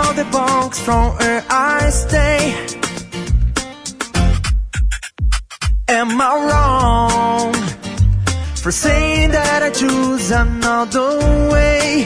all the bunks from where I stay. Am I wrong for saying that I choose another way?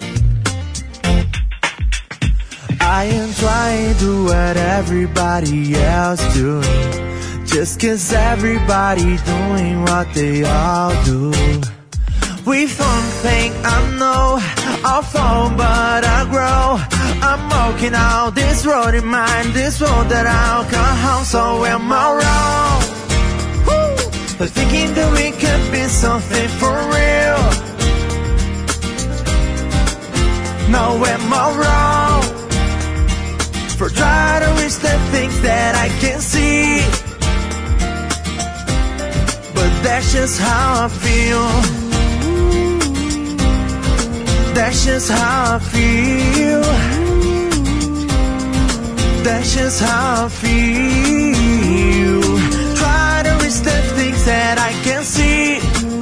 I am trying to do what everybody else doing, just cause everybody doing what they all do. We fun think I know, I'll fall but I grow. I'm walking out this road in mind, this road that I'll come home. So am I wrong for thinking that we could be something for real? No, am I wrong for trying to reach the things that I can see? But that's just how I feel. That's just how I feel. That's just how I feel. Try to reach the things that I can see.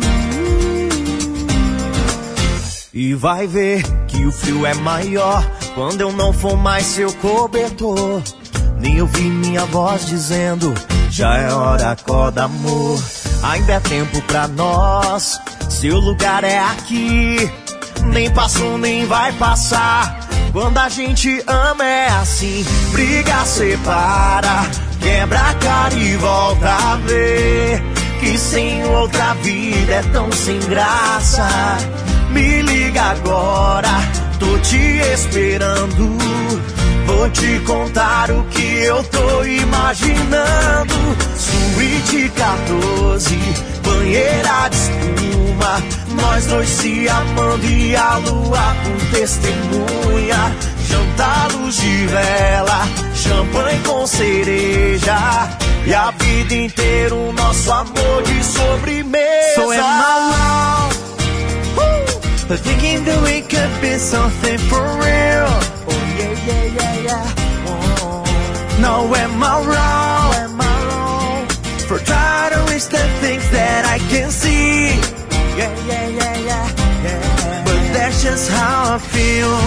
E vai ver que o frio é maior quando eu não for mais seu cobertor. Nem ouvi minha voz dizendo, já é hora, acorda amor. Ainda é tempo pra nós, seu lugar é aqui. Nem passou, nem vai passar. Quando a gente ama é assim. Briga, separa, quebra a cara e volta a ver que sem outra vida é tão sem graça. Me liga agora, tô te esperando. Vou te contar o que eu tô imaginando. Suíte 14, banheira de espuma, nós dois se amando e a lua com testemunha. Jantar, luz de vela, champanhe com cereja, e a vida inteira o nosso amor de sobremesa. So am I wrong for thinking that we could be something for real? Oh yeah, yeah, yeah, yeah. Oh. No, am I wrong? Am I wrong for trying to reach the things that I can see? Yeah, yeah, yeah, yeah, yeah. But that's just how I feel.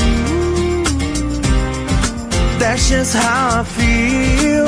That's just how I feel.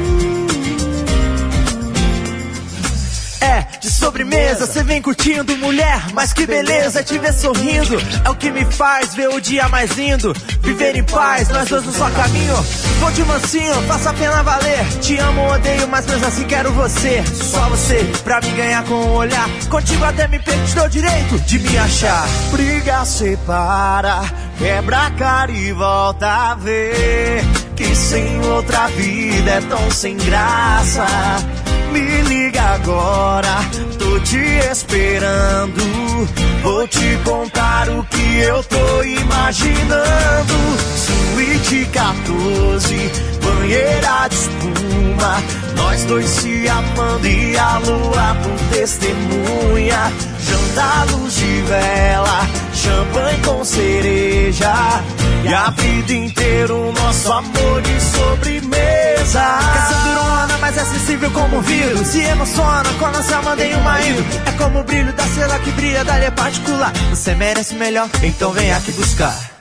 De sobremesa, cê vem curtindo, mulher, mas que beleza te ver sorrindo. É o que me faz ver o dia mais lindo. Viver em paz, nós dois no só caminho. Vou de mansinho, faça a pena valer. Te amo, odeio, mas mesmo assim quero você. Só você, pra me ganhar com o olhar. Contigo até me perco, te dou direito de me achar. Briga, separa, quebra a cara e volta a ver que sem outra vida é tão sem graça. Me liga agora, tô te esperando. Vou te contar o que eu tô imaginando. Suíte 14, banheira de espuma, nós dois se amando e a lua por testemunha. Jantar, luz de vela, champanhe com cereja, e a vida inteira o nosso amor de sobremesa. Caçando irona, mas é sensível como um vírus. Se emociona quando se amanda em uma índole. É como o brilho da estrela que brilha, dali é particular. Você merece melhor, então vem aqui buscar.